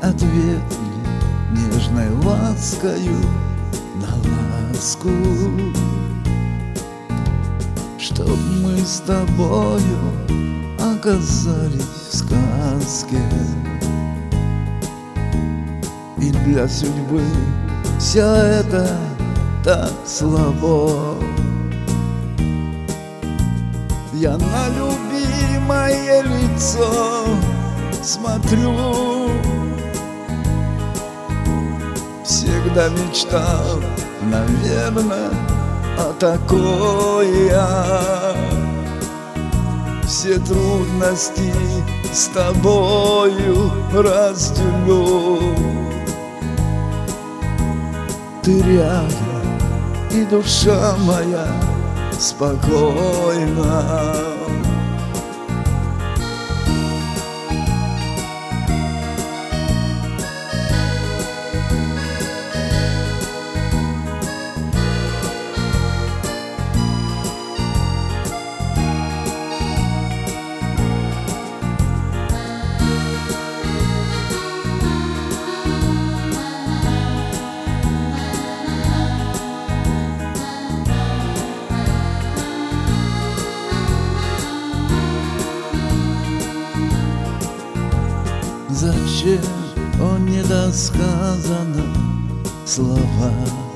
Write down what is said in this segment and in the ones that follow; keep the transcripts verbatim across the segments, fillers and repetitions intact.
ответили нежной ласкою на ласку, чтоб мы с тобою оказались в сказке. И для судьбы все это так слабо. Я на любимое лицо смотрю, всегда мечтал, наверное, о такой я. Все трудности с тобою разделю. Ты рядом, и душа моя спокойна. Зачем о недосказанном слова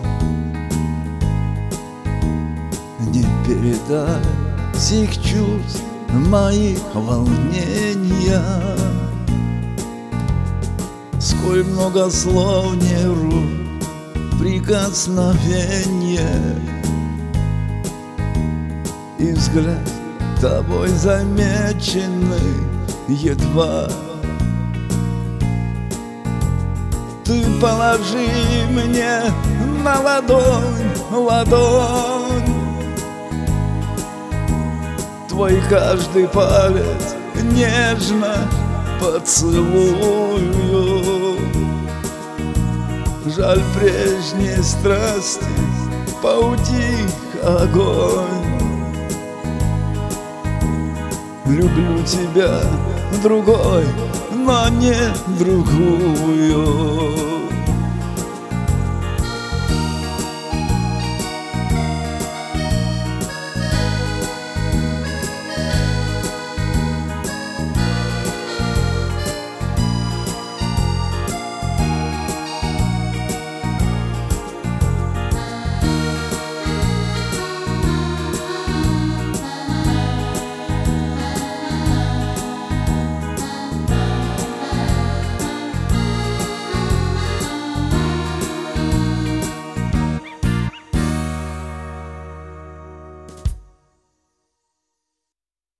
не передать сих чувств моих волнения? Сколь много слов не рук прикосновения, и взгляд тобой замеченный едва. Ты положи мне на ладонь, ладонь, твой каждый палец нежно поцелую. Жаль, прежней страсти поутих огонь. Люблю тебя другой, но не другую.